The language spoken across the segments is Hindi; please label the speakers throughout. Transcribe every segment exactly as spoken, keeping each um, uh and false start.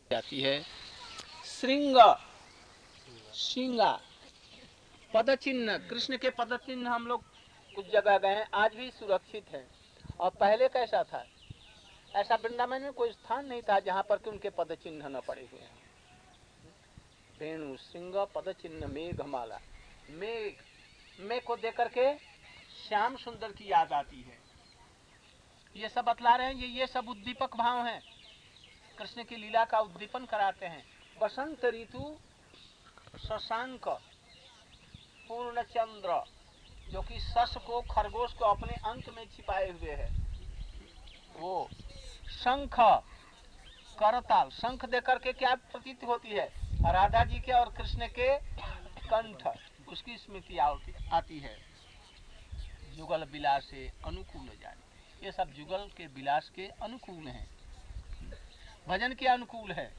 Speaker 1: जाती है। श्रृंग श्रृंगा पद चिन्ह, कृष्ण के पद चिन्ह हम लोग कुछ जगह गए हैं, आज भी सुरक्षित है। और पहले कैसा था, ऐसा वृंदावन में कोई स्थान नहीं था जहाँ पर कि उनके पद चिन्ह न पड़े हुए हैं। वेणु श्रृंग पद चिन्ह मेघमाला, मेघ मेघ को देख करके श्याम सुंदर की याद आती है। ये सब बतला रहे हैं, ये ये सब उद्दीपक भाव हैं, कृष्ण की लीला का उद्दीपन कराते हैं। बसंत ऋतु शशांक पूर्ण चंद्र, जो कि शश को खरगोश को अपने अंक में छिपाए हुए है, वो शंख करताल, शंख देकर के क्या प्रतीत होती है, राधा जी के और कृष्ण के कंठ, उसकी स्मृति आती है। जुगल विलास से अनुकूल जाने, ये सब जुगल के विलास के अनुकूल हैं, भजन के अनुकूल है।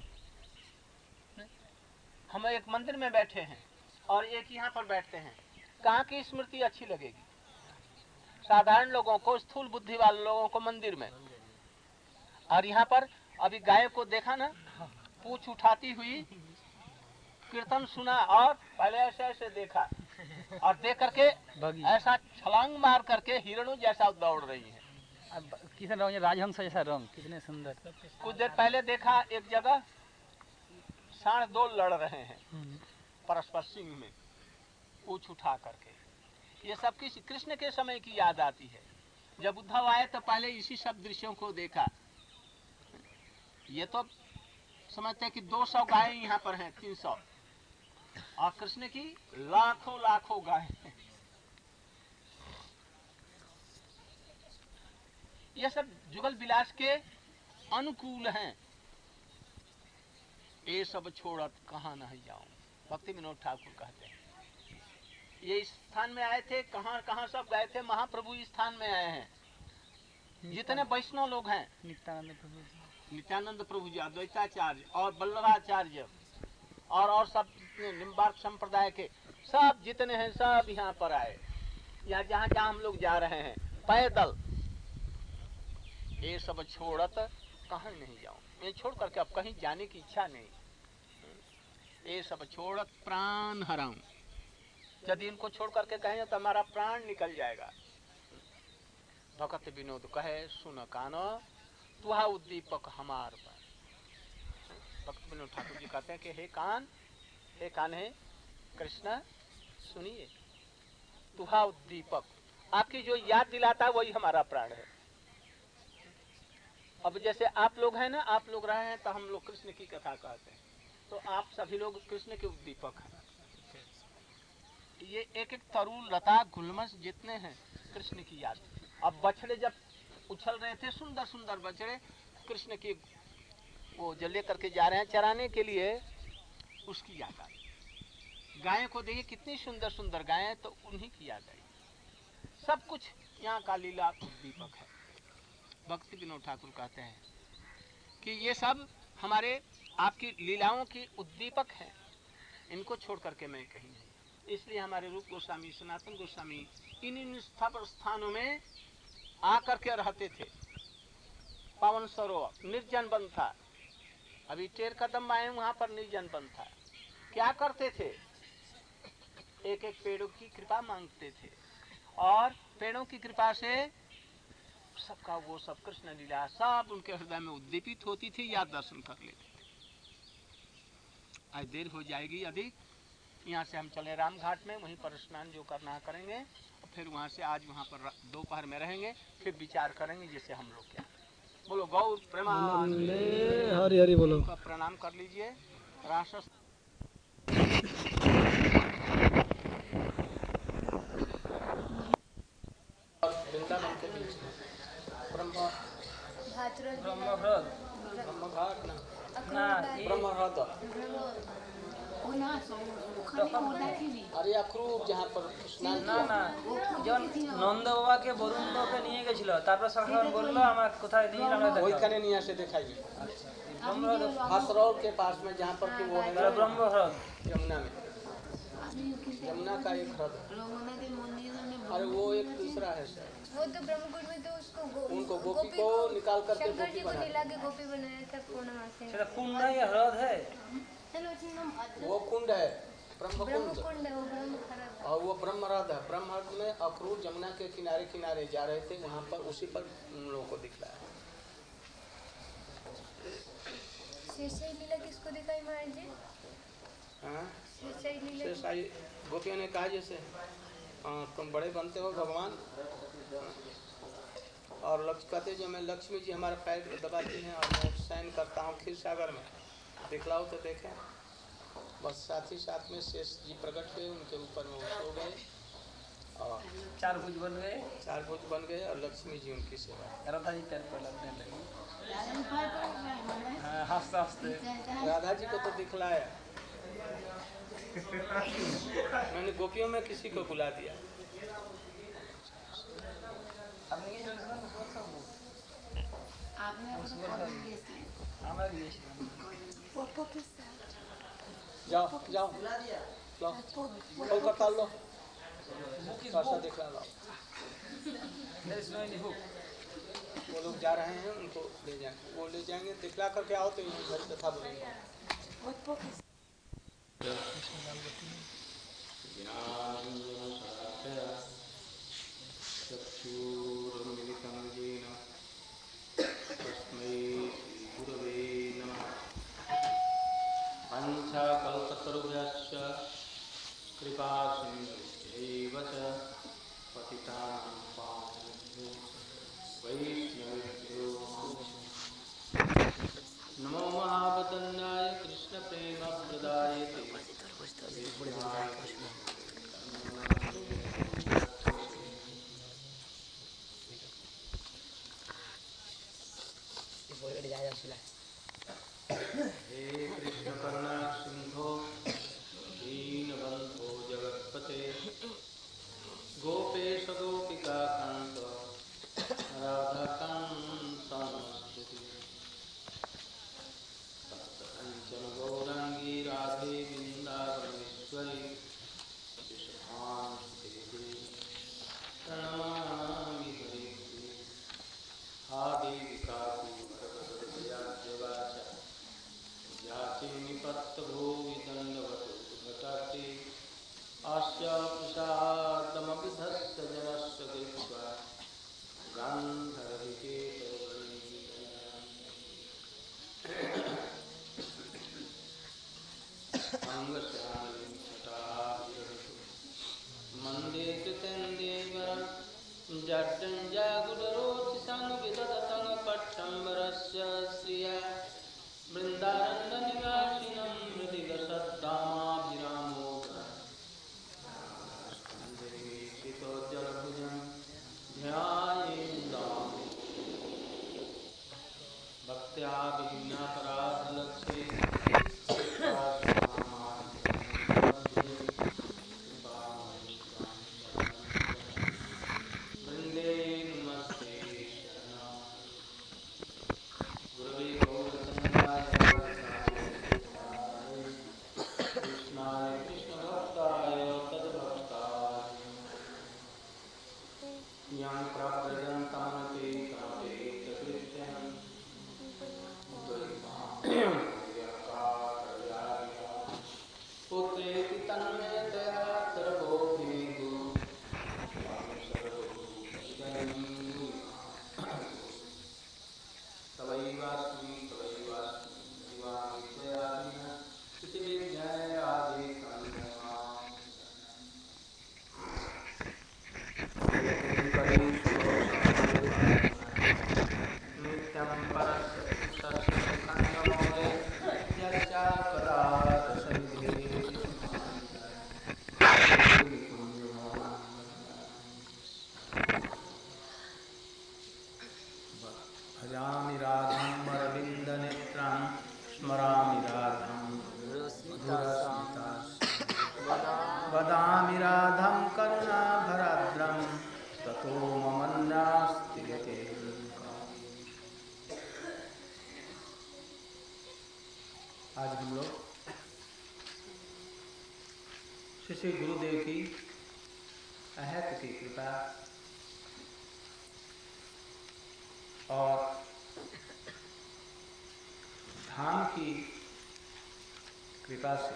Speaker 1: हम एक मंदिर में बैठे हैं और एक यहाँ पर बैठते हैं, कहाँ की स्मृति अच्छी लगेगी? साधारण लोगों को, स्थूल बुद्धि वाले लोगों को मंदिर में, और यहाँ पर अभी गाय को देखा ना, पूछ उठाती हुई कीर्तन सुना और पहले ऐसे ऐसे देखा और देख करके ऐसा छलांग मार करके हिरणों जैसा दौड़ रही है।
Speaker 2: अब किस रंग, राजहंस जैसा रंग, कितने सुंदर।
Speaker 1: कुछ देर पहले देखा एक जगह साढ़ दो लड़ रहे हैं परस्पर सिंह में, पूछ उठा करके। ये सब किस कृष्ण के समय की याद आती है। जब उद्धव आए तो पहले इसी सब दृश्यों को देखा। ये तो समझते हैं कि दो सौ गाय यहाँ पर हैं, तीन सौ, और कृष्ण की लाखों लाखों गाय। ये सब जुगल विलास के अनुकूल हैं। ये सब छोड़त कहाँ नहीं जाऊं, भक्ति विनोद ठाकुर कहते हैं। ये इस स्थान में आए थे, कहाँ कहाँ सब गए थे, महाप्रभु इस स्थान में आए हैं। जितने वैष्णव लोग हैं,
Speaker 2: नित्यानंद प्रभु
Speaker 1: नित्यानंद प्रभु जी, अद्वैताचार्य और बल्लभाचार्य और और सब निम्बार्क संप्रदाय के सब जितने हैं, सब यहाँ पर आए। यहाँ जहाँ जहाँ हम लोग जा रहे हैं पैदल, ये सब छोड़त कहाँ नहीं जाऊं, मैं छोड़ करके अब कहीं जाने की इच्छा नहीं। ये सब छोड़त प्राण हराऊं, यदि इनको छोड़ करके कहें तो हमारा प्राण निकल जाएगा। भगत विनोद कहे सुन कानो तुहा उद्दीपक हमार पर। भक्त विनोद ठाकुर जी कहते हैं कि हे कान, हे कान है कृष्ण सुनिए, तुहा उद्दीपक, आपकी जो याद दिलाता है वही हमारा प्राण है। अब जैसे आप लोग हैं ना, आप लोग रहे हैं तो हम लोग कृष्ण की कथा कहते हैं, तो आप सभी लोग कृष्ण के उद्दीपक हैं। ये एक एक तरुण लता गुलमस जितने हैं कृष्ण की याद। अब बछड़े जब उछल रहे थे, सुंदर सुंदर बछड़े कृष्ण की वो जो लेकर के जा रहे हैं चराने के लिए, उसकी याद आई। गायें को देखिए कितनी सुंदर सुंदर गायें, तो उन्हीं की याद आई। सब कुछ यहाँ का लीला उद्दीपक है। भक्ति विनोद ठाकुर कहते हैं कि ये सब हमारे आपकी लीलाओं की उद्दीपक हैं, इनको छोड़ करके मैं कहीं नहीं। इसलिए हमारे रूप गोस्वामी, सनातन गोस्वामी इन इन स्थानों में आकर के रहते थे। पावन सरोवर निर्जन वन था, अभी टेर कदम आए वहां पर निर्जन वन था। क्या करते थे, एक एक पेड़ों की कृपा मांगते थे और पेड़ों की कृपा से सबका वो सब कृष्ण लीला सब उनके हृदय में उद्दीपित होती थी, या दर्शन कर लेते थे। आज देर हो जाएगी अधिक, यहाँ से हम चले राम घाट में, वहीं पर स्नान जो करना करेंगे, और फिर वहाँ से आज वहाँ पर दोपहर में रहेंगे, फिर विचार करेंगे जैसे हम लोग क्या। बोलो गौर प्रेमानंदे
Speaker 2: हरि हरि बोलो।
Speaker 1: प्रणाम कर लीजिए। राष्ट्र वृंदावन के बीच में ब्रह्म
Speaker 2: ब्रह्महृद
Speaker 1: ब्रह्मघाट ना
Speaker 2: ना
Speaker 1: ब्रह्महृद, अरे अक्रूर जहाँ पर स्नान
Speaker 2: ना ना যখন নন্দ বাবাকে বরুণ লোকে নিয়ে গেছিল, তারপর সরকার বলল আমার কোথায় নিয়ে যাবে,
Speaker 1: ওইখানে নিয়ে আসে দেখাइए।
Speaker 2: ব্রহ্মহৃদ
Speaker 1: हाथरौल के पास में जहाँ पर कि वो है ना
Speaker 2: ब्रह्महृद
Speaker 1: यमुना में, यमुना का एक हृद। अरे वो एक दूसरा है सर,
Speaker 3: वो तो ब्रह्मकुंड में तो उसको गो,
Speaker 1: उनको गोपी को निकाल करके
Speaker 3: शंकर
Speaker 1: गोपी
Speaker 3: जी को
Speaker 1: बना
Speaker 3: मिला के गोपी बनाया था पूर्णमासी में।
Speaker 2: সেটা কুণ্ড না या हृद है?
Speaker 1: वो कुंड है, ब्रह्म कुंड,
Speaker 3: ब्रह्मकुंड है वो, ब्रह्मखरद।
Speaker 1: और वो ब्रह्मरथ है। ब्रह्मरथ में अक्रूर जमुना के किनारे किनारे जा रहे थे, वहाँ पर उसी पर उन लोगों को दिखलाया।
Speaker 3: शेषाई लीला किसको दिखाई महाराज जी?
Speaker 1: हाँ,
Speaker 3: शेषाई लीला
Speaker 1: शेषाई गोपियों ने कहा जैसे हाँ तुम बड़े बनते हो भगवान, और लक्ष्य कहते जो मैं लक्ष्मी जी हमारा पैर दबाती हैं और मैं शयन करता हूँ खीर सागर में, दिखलाओ तो देखें। बस साथ ही साथ में शेष जी प्रकट हुए, उनके ऊपर में सो गए और
Speaker 2: चार भुज बन गए,
Speaker 1: चार भुज बन गए और लक्ष्मी जी उनकी सेवा।
Speaker 2: राधा जी पैर पर लगने लगी। हाँ, हंसते हंसते
Speaker 1: राधा जी को तो दिखलाया, मैंने गोपियों में किसी को बुला दिया।
Speaker 2: आपने ये सुना
Speaker 1: जाओ जाओ लो कोलकाता लो भाषा दिखला लो। वो लोग जा रहे हैं, उनको ले जाएंगे, वो ले जाएंगे, दिखला करके आओ तो यहीं घर कथा बोलेंगे।
Speaker 4: कल्पतरुभ्यश्च कृपा सिन्धुभ्यैव च पतितानां पावनेभ्यो वैष्णवेभ्यो नमो महावदन्याय कृष्णप्रेमप्रदायते हे कृष्ण करुणा सिंधो दीनबंधो जगत्पते गोपेश गोपिका कांत राधाकांत नमस्ते तप्तकांचन गौरांगी राधे वृंदावनेश्वरी विषभानुते प्रणमामि हरे हा देवी काकुभ्रवदयाद्यवाचा याचे निपत्तभूविदण्डवतो भटाते आस्य प्रसादमभिधस्य जनस्य कृत्वा गान्धर्विकेतवैरितयाङ्गस्यामलिं छटाभिरहितो मन्दे कृतेन्द्रेवरं जड्डञ्जागुडरोचिसं विदधतं पट्टम्बरस्य श्रिया वृन्दारण्यनिवासिनं मृदिगसद्दामाभिरामोदरस्कन्धेशितोज्जलभुजं ध्यायेन्द्रं भक्त्या विघ्नापराधलक्ष्ये वृन्दे नमस्ते गुरवे गौरचन्द्राय कृष्णाय कृष्णभक्ताय तद्भक्ताय यं प्रव्रजन्तमनते कामेतकृत्यं पुत्रेति तन्मयतया सर्वोऽभिनेदु तवैवास्मि तवैवास्मि जीवामि त्वया विना इति विज्ञाय राधे नित्यं परस्य पुरुषस्य सुखङ्गमौले यच्चापराधसन्धे भजामि राधं वरविन्दनेत्रं स्मरामि राधं वदामि राधं करुणाभराद्रं ततो मम नास्ति गतिर्लङ्का। आज हम लोग श्री श्री गुरुदेव की अहत की कृपा और धाम की कृपा से,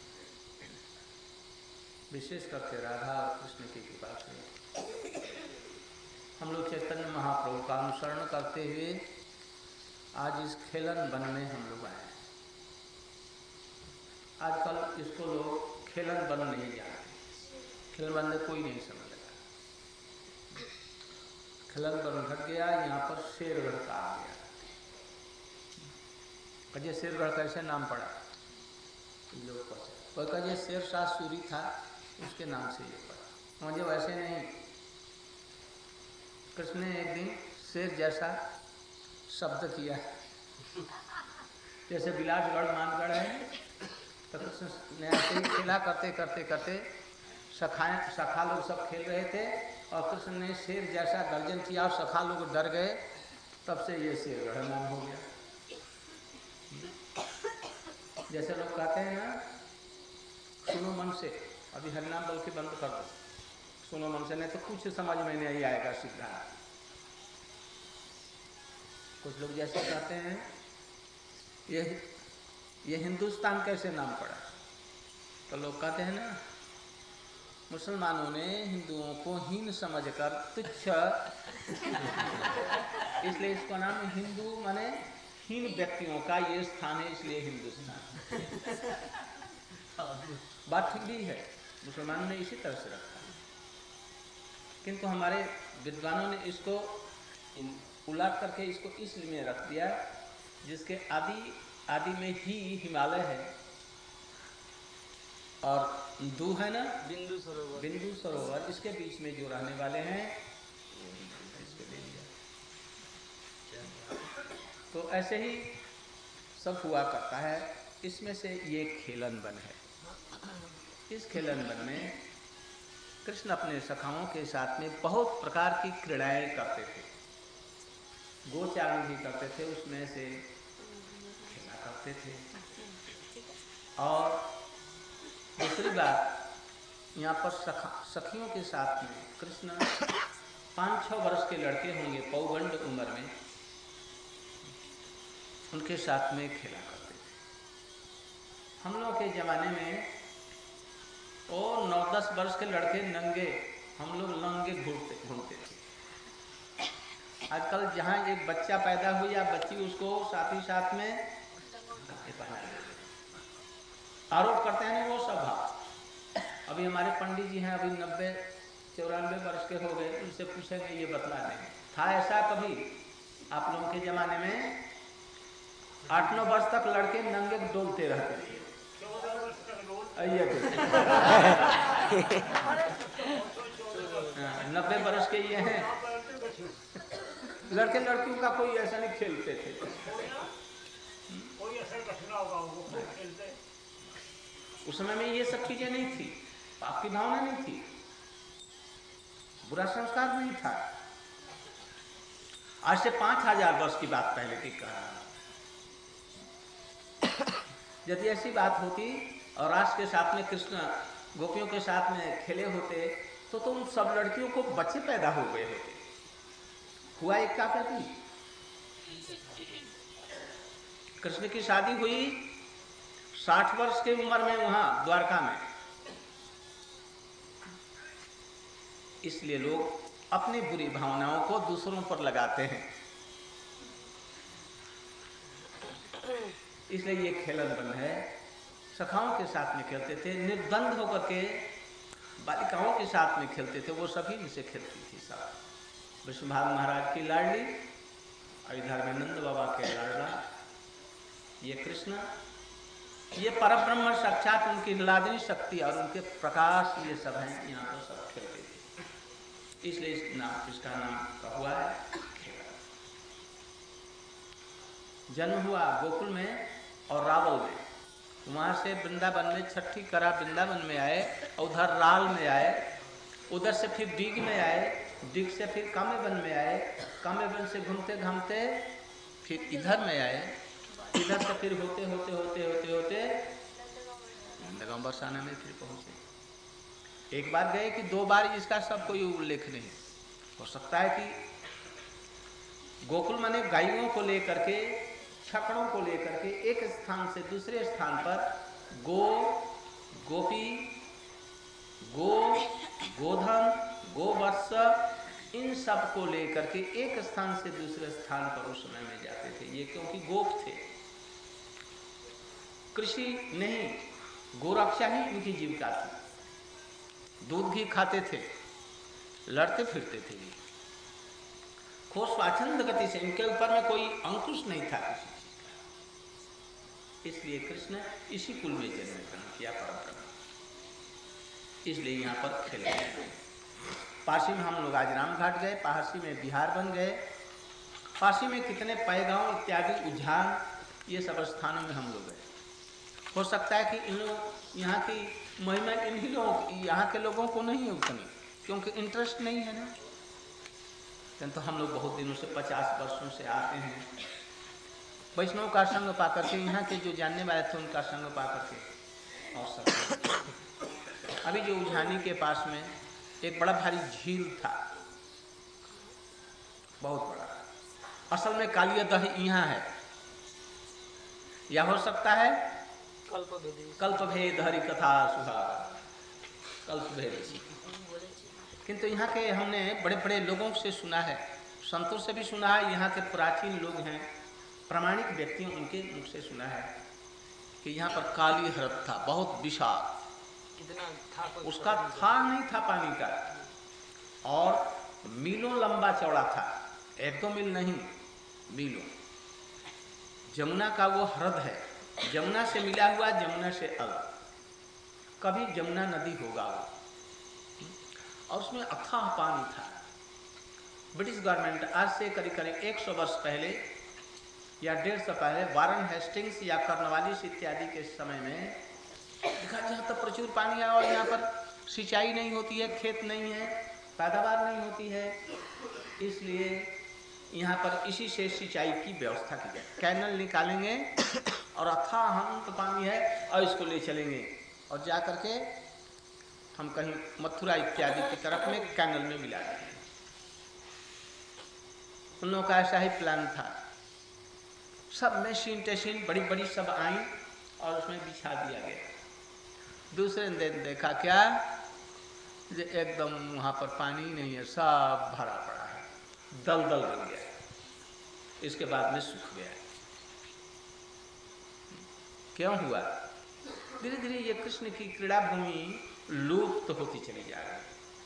Speaker 4: विशेष करके राधा और कृष्ण की कृपा से हम लोग चैतन्य महाप्रभु का अनुसरण करते हुए आज इस खेलन वन में हम लोग आए। आजकल इसको लोग खेलन वन नहीं जानते, खेलन वन में कोई नहीं समझ लगा। खेलन वन घट गया, यहाँ पर शेरगढ़ का आ गया। कजे शेरगढ़ कैसे नाम पड़ा, लोग कोई कजे शेर शाह सूरी था, उसके नाम से ये पड़ा। मुझे वैसे नहीं, कृष्ण ने एक दिन शेर जैसा शब्द किया, जैसे बिलासगढ़ मानगढ़ है, तो कृष्ण ने ऐसे खेला करते करते करते सखा सखा लोग सब खेल रहे थे और कृष्ण ने शेर जैसा गर्जन किया और सखा लोग डर गए, तब से ये शेरगढ़ नाम हो गया। जैसे लोग कहते हैं ना, सुनो मन से, अभी हरिनाम बोल के बंद कर दो, सुनो मन से, नहीं तो कुछ समझ में नहीं आएगा सीधा। कुछ लोग जैसे कहते हैं ये ये हिंदुस्तान कैसे नाम पड़ा, तो लोग कहते हैं ना, मुसलमानों ने हिंदुओं को हीन समझकर तुच्छ, इसलिए इसका नाम हिंदू माने हीन व्यक्तियों का ये स्थान है, इसलिए हिंदुस्तान। बात ठीक भी है, मुसलमानों ने इसी तरह से रखा, किंतु हमारे विद्वानों ने इसको उलट करके इसको इसलिए रख दिया जिसके आदि आदि में ही हिमालय है और दू है ना
Speaker 2: बिंदु सरोवर,
Speaker 4: बिंदु सरोवर, इसके बीच में जो रहने वाले हैं इसको ले लिया। तो ऐसे ही सब हुआ करता है। इसमें से ये खेलन वन है। इस खेलन वन में कृष्ण अपने सखाओं के साथ में बहुत प्रकार की क्रीड़ाएं करते थे, गोचारण भी करते थे, उसमें से खेला करते थे। और दूसरी बात, यहाँ पर सखा सखियों के साथ में कृष्ण पाँच छः वर्ष के लड़के होंगे पौगंड उम्र में, उनके साथ में खेला करते थे। हम लोग के ज़माने में और नौ दस वर्ष के लड़के नंगे, हम लोग नंगे घूमते घूमते थे। आजकल जहाँ एक बच्चा पैदा हुई या बच्ची, उसको साथ ही साथ में आरोप करते हैं ना वो सब। अभी हमारे पंडित जी हैं, अभी नब्बे चौरानवे वर्ष के हो गए, उनसे पूछेंगे ये बतला देंगे। था ऐसा कभी आप लोगों के ज़माने में? आठ नौ वर्ष तक लड़के नंगे डोलते रहते थे। नब्बे वर्ष के ये हैं, लड़के लड़कियों का कोई ऐसा नहीं खेलते थे। उस समय में ये सब चीजें नहीं थी, पाप की भावना नहीं थी, बुरा संस्कार नहीं था। आज से पांच हजार वर्ष की बात पहले की कहा। यदि ऐसी बात होती और रास के साथ में कृष्ण गोपियों के साथ में खेले होते तो तो उन सब लड़कियों को बच्चे पैदा हो गए होते। हुआ एक का प्रति कृष्ण की शादी हुई साठ वर्ष की उम्र में वहां द्वारका में। इसलिए लोग अपनी बुरी भावनाओं को दूसरों पर लगाते हैं, इसलिए ये खेलन बन है। सखाओं के साथ में खेलते थे, निर्द्वंद होकर के बालिकाओं के साथ में खेलते थे, वो सभी इनसे खेलती थी। सब विष्णुभाग महाराज की लाडली और इधर में नंद बाबा के लाडला, ये कृष्ण, ये परब्रह्म साक्षात उनकी लादनी शक्ति और उनके प्रकाश, ये सब हैं, यहाँ तो सब खेलते थे। इसलिए इस नाम इसका नाम का हुआ है। जन्म हुआ गोकुल में और रावल में, वहाँ से वृंदावन में छठी करा वृंदावन में आए, उधर राल में आए, उधर से फिर डीग में आए, डीग से फिर कामेवन में आए, कामेवन से घूमते घामते फिर इधर में आए, इधर से फिर होते होते होते होते होते नंदगांव बरसाना में फिर पहुँचे। एक बार गए कि दो बार, इसका सब कोई उल्लेख नहीं। हो सकता है कि गोकुल माने गायों को लेकर के, छकड़ों को लेकर के एक स्थान से दूसरे स्थान पर गो, गोपी, गो, गोधन, गोवत्स, इन सब को लेकर के एक स्थान से दूसरे स्थान पर उस समय में जाते थे। ये क्योंकि गोप थे, कृषि नहीं, गोरक्षा ही इनकी जीविका थी। दूध घी खाते थे, लड़ते फिरते थे, ये खूब स्वाच्छंद गति से, इनके ऊपर में कोई अंकुश नहीं था किसी चीज का। इसलिए कृष्ण इसी कुल में जन्म ग्रहण किया परम, इसलिए यहाँ पर खेल गए। पासी में हम लोग आज रामघाट गए, पासी में बिहार बन गए, पासी में कितने पैगांव इत्यादि, उज्जैन, ये सब स्थानों में हम लोग गए। हो सकता है कि इन लोग यहाँ की महिमा इन्हीं लोग, यहाँ के लोगों को नहीं है उतनी, क्योंकि इंटरेस्ट नहीं है ना। तो हम लोग बहुत दिनों से, पचास वर्षों से आते हैं, वैष्णव का संग पा करके, यहाँ के जो जानने वाले थे उनका संग पा करके। और सब अभी जो उज्जैनी के पास में एक बड़ा भारी झील था, बहुत बड़ा, असल में कालिया दह यहाँ है, या हो सकता है कल्प भेद हरि कथा सुहा, कल्प भेद। किंतु यहाँ के हमने बड़े बड़े लोगों से सुना है, संतों से भी सुना है, यहाँ के प्राचीन लोग हैं, प्रामाणिक व्यक्ति, उनके मुख से सुना है कि यहाँ पर काली हृद था, बहुत विशाल, उसका था नहीं था पानी का, और मीलों लंबा चौड़ा था, एक दो मील नहीं, मीलों। जमुना का वो हृद है, जमुना से मिला हुआ, जमुना से अलग, कभी जमुना नदी होगा वो, और उसमें अथाह पानी था। ब्रिटिश गवर्नमेंट आज से करीब करीब एक सौ वर्ष पहले या डेढ़ सौ पहले वारन हेस्टिंग्स या कर्नवालिस इत्यादि के समय में देखा, जहाँ तक प्रचुर पानी है और यहाँ पर सिंचाई नहीं होती है, खेत नहीं है, पैदावार नहीं होती है, इसलिए यहाँ पर इसी से सिंचाई की व्यवस्था की जाए। कैनल निकालेंगे और अथाह अनंत पानी है, और इसको ले चलेंगे और जा करके हम कहीं मथुरा इत्यादि की तरफ में कैनल में मिला देंगे। उन लोगों का ऐसा ही प्लान था। सब मशीन टेशीन बड़ी बड़ी सब आई और उसमें बिछा दिया गया। दूसरे दिन देखा क्या, एकदम वहाँ पर पानी नहीं है, सब भरा पड़ा है, दलदल बन गया, इसके बाद में सूख गया। क्यों हुआ? धीरे धीरे ये कृष्ण की क्रीड़ा भूमि लुप्त तो होती चली जा रही है।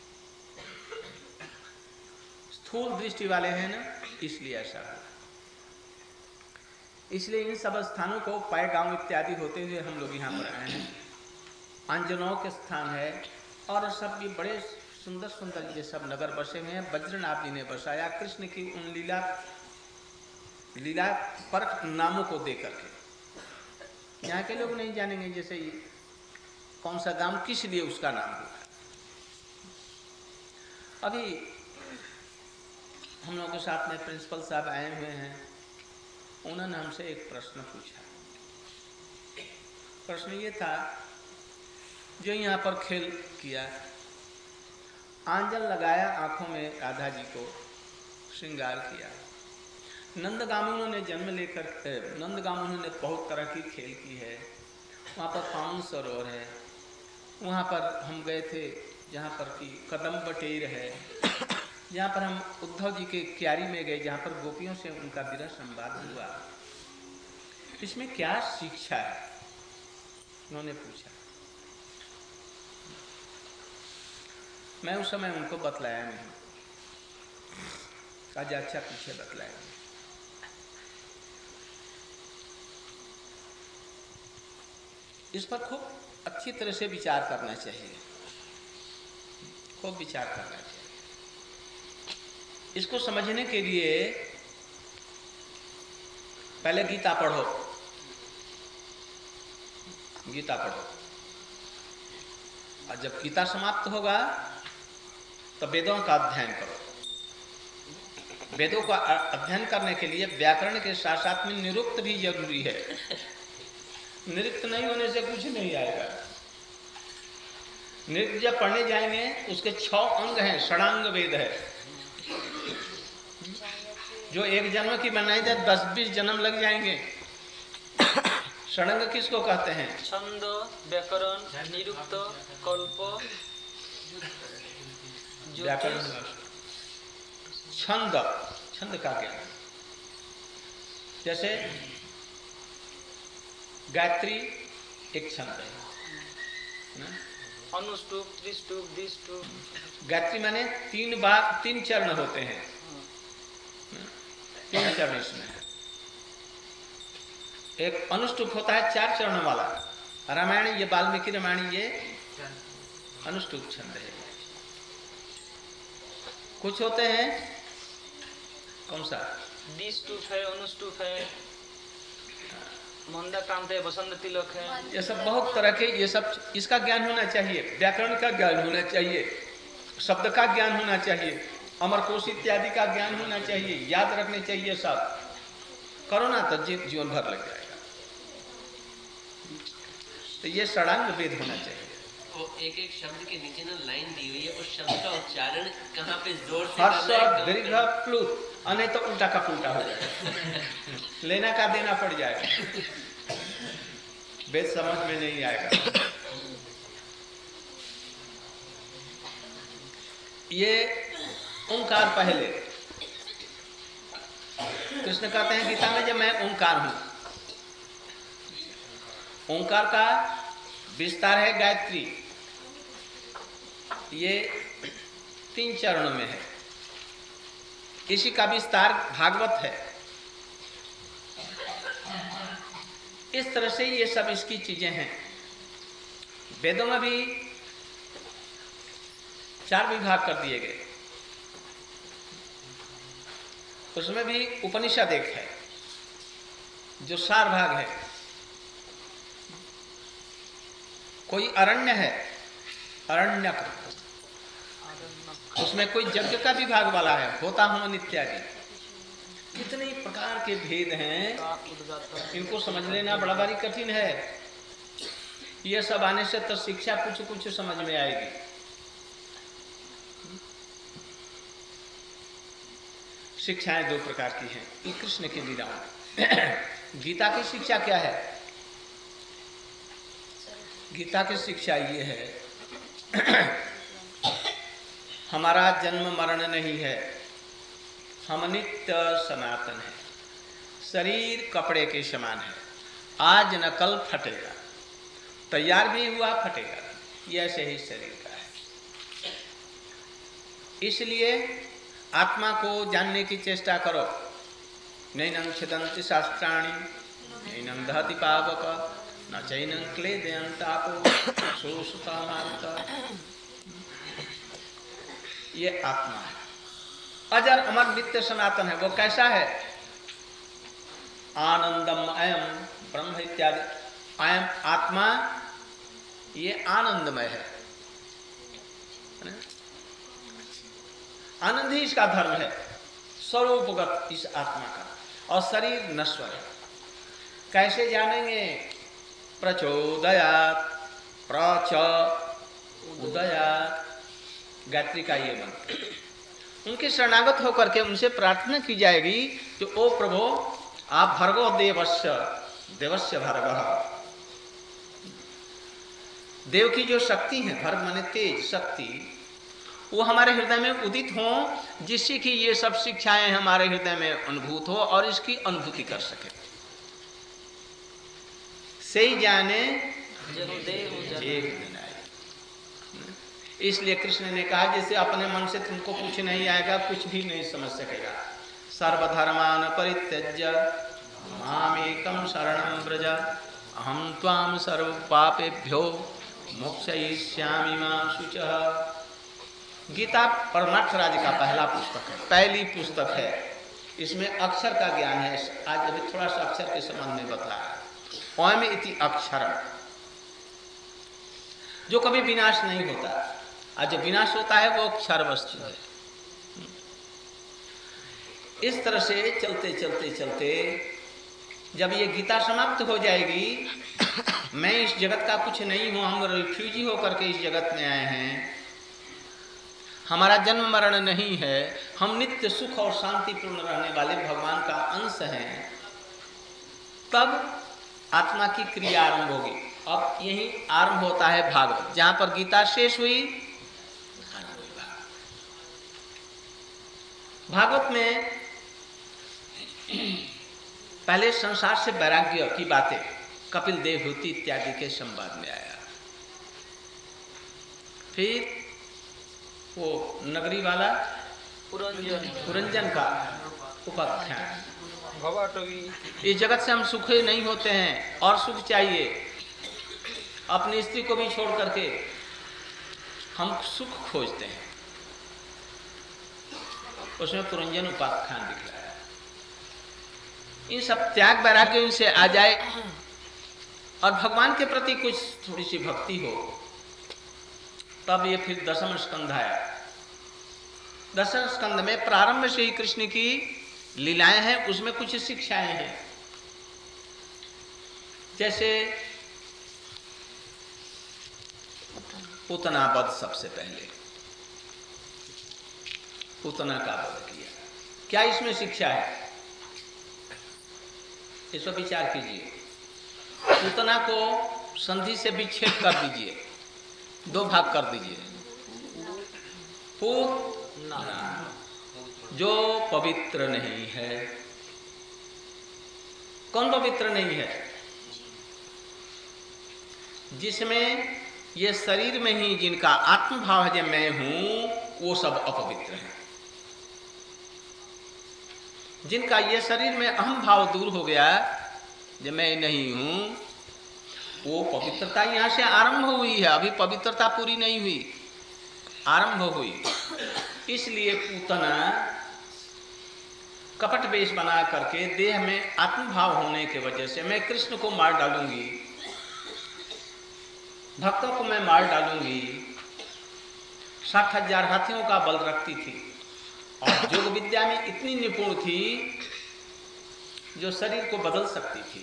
Speaker 4: स्थूल दृष्टि वाले हैं ना, इसलिए ऐसा हुआ। इसलिए इन सब स्थानों को पैगांव इत्यादि होते हुए हम लोग यहाँ पर आए हैं। अंजनों के स्थान है, और सब भी बड़े सुंदर सुंदर ये सब नगर बसे हुए हैं। वज्रनाभ जी ने बसाया कृष्ण की उन लीला लीला पर नामों को दे करके। यहाँ के लोग नहीं जानेंगे जैसे कौन सा गांव किस लिए उसका नाम हुआ। अभी हम लोगों के साथ में प्रिंसिपल साहब आए हुए हैं, उन्होंने हमसे एक प्रश्न पूछा। प्रश्न ये था, जो यहाँ पर खेल किया, आंजल लगाया आंखों में, राधा जी को श्रृंगार किया, नंदगामियों ने जन्म लेकर, नंदगामियों ने बहुत तरह की खेल की है, वहाँ पर पावन सरोवर है, वहाँ पर हम गए थे जहाँ पर की कदम बटेर है, जहाँ पर हम उद्धव जी के क्यारी में गए, जहाँ पर गोपियों से उनका विरह संवाद हुआ। इसमें क्या शिक्षा है, उन्होंने पूछा। मैं उस समय उनको बतलाया नहीं, आज अच्छा पीछे बतलाया। इस पर खूब अच्छी तरह से विचार करना चाहिए, खूब विचार करना चाहिए। इसको समझने के लिए पहले गीता पढ़ो, गीता पढ़ो, और जब गीता समाप्त होगा तो वेदों का अध्ययन करो। वेदों का अध्ययन करने के लिए व्याकरण के साथ साथ में निरुक्त भी जरूरी है। निरुक्त नहीं होने से कुछ नहीं आएगा। नृत्य जब पढ़ने जाएंगे उसके छह अंग हैं, षडांग वेद है, जो एक जन्म की बनाई जाए दस बीस जन्म लग जाएंगे। षडंग किसको कहते हैं?
Speaker 2: छंद, व्याकरण, निरुक्त, कल्प,
Speaker 4: व्याकरण, छंद, छंद का ज्ञान। जैसे गायत्री एक छंद है ना?
Speaker 2: अनुष्टुप, त्रिष्टुप, द्विष्टुप।
Speaker 4: गायत्री माने तीन बार तीन चरण होते हैं, तीन चरण इसमें है। एक अनुष्टुप होता है चार चरणों वाला, रामायण ये वाल्मीकि रामायण ये अनुष्टुप छंद है। कुछ होते हैं, कौन सा?
Speaker 2: द्विष्टुप है, अनुष्टुप है, मंदाक्रांत है, बसंत तिलक है।
Speaker 4: ये सब बहुत तरह के, ये सब इसका ज्ञान होना चाहिए, व्याकरण का ज्ञान होना चाहिए, शब्द का ज्ञान होना चाहिए, अमरकोश इत्यादि का ज्ञान होना चाहिए, याद रखने चाहिए सब। करो ना तो जीवन भर लग जाएगा। तो ये षडांग वेद होना चाहिए।
Speaker 5: वो एक एक शब्द के नीचे ना लाइन दी हुई है, उस शब्द का उच्चारण कहाँ पे जोर से
Speaker 4: हर्ष
Speaker 5: करना है,
Speaker 4: दीर्घ प्लुत, अने तो उल्टा का पुल्टा हो जाएगा, लेना का देना पड़ जाएगा, वेद समझ में नहीं आएगा। ये ओंकार पहले कृष्ण कहते हैं गीता में, जब मैं ओंकार हूं, ओंकार का विस्तार है गायत्री, ये तीन चरणों में है। इसी का विस्तार भागवत है। इस तरह से ये सब इसकी चीजें हैं। वेदों में भी चार विभाग कर दिए गए, उसमें भी उपनिषद एक है जो सार भाग है। कोई अरण्य है, अरण्यक, उसमें कोई यज्ञ का विभाग वाला है, होता हवन इत्यादि। कितने प्रकार के भेद हैं, इनको समझ लेना बड़ा भारी कठिन है। ये सब आने से तो शिक्षा कुछ कुछ समझ में आएगी। शिक्षाएं दो प्रकार की हैं, ये कृष्ण की लीलाओं। गीता की शिक्षा क्या है? गीता की शिक्षा ये है, हमारा जन्म मरण नहीं है, हम नित्य सनातन है, शरीर कपड़े के समान है, आज न कल फटेगा, तैयार भी हुआ फटेगा, ये ऐसे ही शरीर का है। इसलिए आत्मा को जानने की चेष्टा करो। नैनं छिदन्ति शास्त्राणि नैनं दहति पावक न चैनं क्लेदयन्तापो सोषुतामारुता। ये आत्मा है, अजर अमर नित्य सनातन है। वो कैसा है? आनंदम अयम ब्रह्म इत्यादि। अयम आत्मा ये आनंदमय है, आनंद ही इसका धर्म है, स्वरूपगत इस आत्मा का। और शरीर नश्वर है। कैसे जानेंगे? प्रचोदयात्, प्रच उदयात्, गायत्री का ये मंत्र। उनके शरणागत होकर के उनसे प्रार्थना की जाएगी कि ओ प्रभु, आप भर्गो देवस्य, देवस्य भर्गः, देव की जो शक्ति है, भर्ग माने तेज, शक्ति, वो हमारे हृदय में उदित हो, जिससे कि ये सब शिक्षाएं हमारे हृदय में अनुभूत हो और इसकी अनुभूति कर सके। से ही जाने इसलिए कृष्ण ने कहा, जैसे अपने मन से तुमको कुछ नहीं आएगा, कुछ भी नहीं समझ सकेगा। सर्वधर्मान परित्यज्य मामेकं शरणं व्रज, अहं त्वां सर्व पापेभ्यो मोक्षयिष्यामि मा शुचः। गीता परमार्थ राज का पहला पुस्तक है, पहली पुस्तक है। इसमें अक्षर का ज्ञान है। आज अभी थोड़ा सा अक्षर के संबंध में बताया। ओम इति अक्षर, जो कभी विनाश नहीं होता, और जो विनाश होता है वो क्षर वस्तु है। इस तरह से चलते चलते चलते जब ये गीता समाप्त हो जाएगी मैं इस जगत का कुछ नहीं हूं, हम रिफ्यूजी होकर के इस जगत में आए हैं, हमारा जन्म मरण नहीं है, हम नित्य सुख और शांतिपूर्ण रहने वाले भगवान का अंश हैं, तब आत्मा की क्रिया आरंभ होगी। अब यही आरंभ होता है भागवत, जहां पर गीता शेष हुई भागवत में पहले संसार से वैराग्य की बातें कपिल देवहूति इत्यादि के संवाद में आया, फिर वो नगरी वाला
Speaker 2: पुरंजन
Speaker 4: पुरंजन का उपाख्यान,
Speaker 2: भवाटवी।
Speaker 4: इस जगत से हम सुखी नहीं होते हैं और सुख चाहिए, अपनी स्त्री को भी छोड़ करके हम सुख खोजते हैं, उसमें पुरंजन उपाख्यान दिखलाया। इन सब त्याग वैराग्य इनसे आ जाए और भगवान के प्रति कुछ थोड़ी सी भक्ति हो, तब ये फिर दसम स्कंध आया। दसम स्कंध में प्रारंभ से ही कृष्ण की लीलाएं हैं, उसमें कुछ शिक्षाएं हैं। जैसे पूतना वध, सबसे पहले पूतना का वध किया, क्या इसमें शिक्षा है, इस पर विचार कीजिए। पूतना को संधि से विच्छेद कर दीजिए, दो भाग कर दीजिए। पूतना जो पवित्र नहीं है, कौन पवित्र नहीं है? जिसमें ये शरीर में ही जिनका आत्मभाव है, जब मैं हूं, वो सब अपवित्र हैं। जिनका ये शरीर में अहम भाव दूर हो गया, जब मैं नहीं हूं, वो पवित्रता यहां से आरंभ हुई है, अभी पवित्रता पूरी नहीं हुई, आरंभ हुई। इसलिए पूतना कपट वेश बना करके देह में आत्मभाव होने के वजह से मैं कृष्ण को मार डालूंगी, भक्तों को मैं मार डालूंगी, साठ हजार हाथियों का बल रखती थी और योग विद्या में इतनी निपुण थी जो शरीर को बदल सकती थी।